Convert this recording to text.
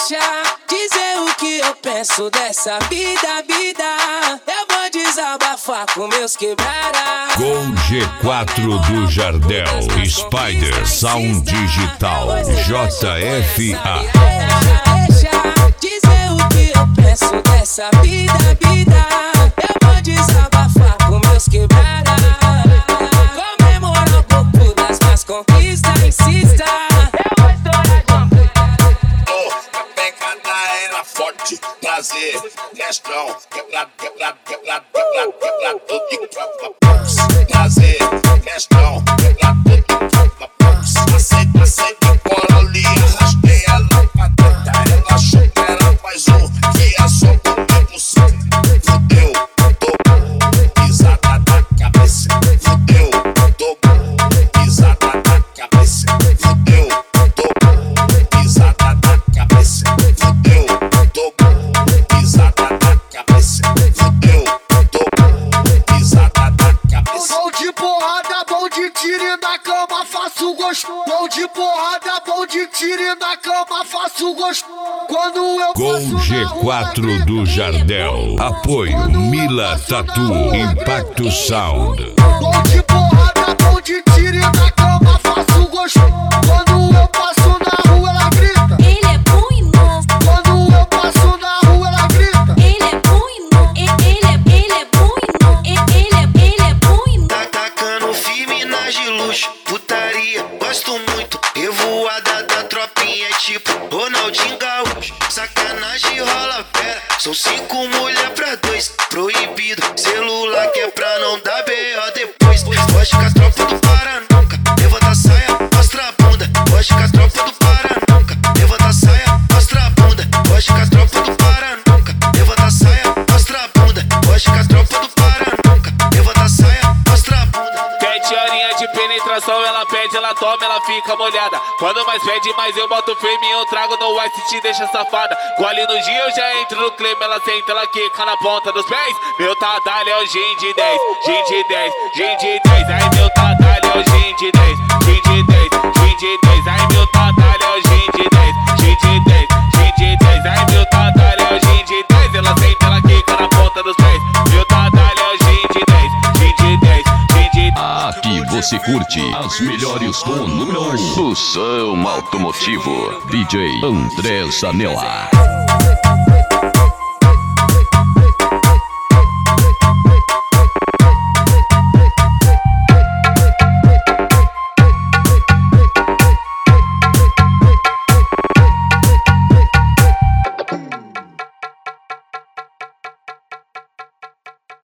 deixa dizer o que eu penso dessa vida, vida. Eu vou desabafar com meus quebrada. Gol G4 do Jardel, Spider Sound Digital, JFA. Deixa dizer o que eu penso dessa vida, vida. Eu vou desabafar com meus quebrada. Comemorar um pouco das minhas conquistas, insista. Eu vou estourar de a pegada era forte, prazer, questão, quebrado, quebrado, quebrado, quebrado, quebrado, tudo de prova, prazer, questão, quebrado, tudo de prova, aceita, aceita, cola ali, arrastei ela pra dentro, ela achou que era mais um, que é só comigo, fudeu, tô pisada na cabeça, fudeu, tô pisada na cabeça, fudeu, tô pisada na cabeça, fudeu, tô pisada na cabeça, fudeu, tô pisada na cabeça. Bom de porrada, bom de tiro na cama, faço gosto. Bom de porrada, bom de tiro na cama, faço gosto. Quando eu Gol G4 do Jardel, apoio Mila Tatu, Impacto Sound. Bom de porrada, bom de tiro na cama, faço gosto. Quando eu passo na rua, ela grita. Ele é bom e novo. Quando eu passo na rua, ela grita. Ele é bom e novo. Ele é bom e novo. Ele é bom e novo. Tá tacando firme nas de luxo, putaria, gosto muito. Revoada da tropinha é tipo Ronaldinho Gaúcho. Sacanagem rola pera, são 5 mulher pra 2. Proibido, celular que é pra não dar B.O. depois. Gosto com as tropas do Pará nunca, levanta a saia, mostra a bunda. Gosto com as tropas do Pará nunca, levanta a saia, mostra a bunda. Gosto com as tropas do Pará nunca, levanta a saia, mostra a bunda. Gosto com as tropas do Pará nunca, levanta a saia, mostra a bunda. 7 horinhas de penetração, ela pede, ela toma, ela fica molhada. Quando mais pede, mais eu boto firme, eu trago no ice e te deixa safada. Gole no dia, eu já entro no clima, ela senta, ela quica na ponta dos pés. Meu tadalho é o gin de 10, gin de 10, gin de 10. Ai, meu tadalho é o gin de 10, gin de 10, gin de 10. Ai, meu tadalho é o gin de 10, gin de 10, gin de 10. Ai, meu tadalho é o gin de 10, ela senta, ela quica na ponta dos pés. Meu tadalho é o gin de 10, gin de 10, gin de 10. Aqui você curte as melhores com número 1 do som automotivo. DJ André Zanella.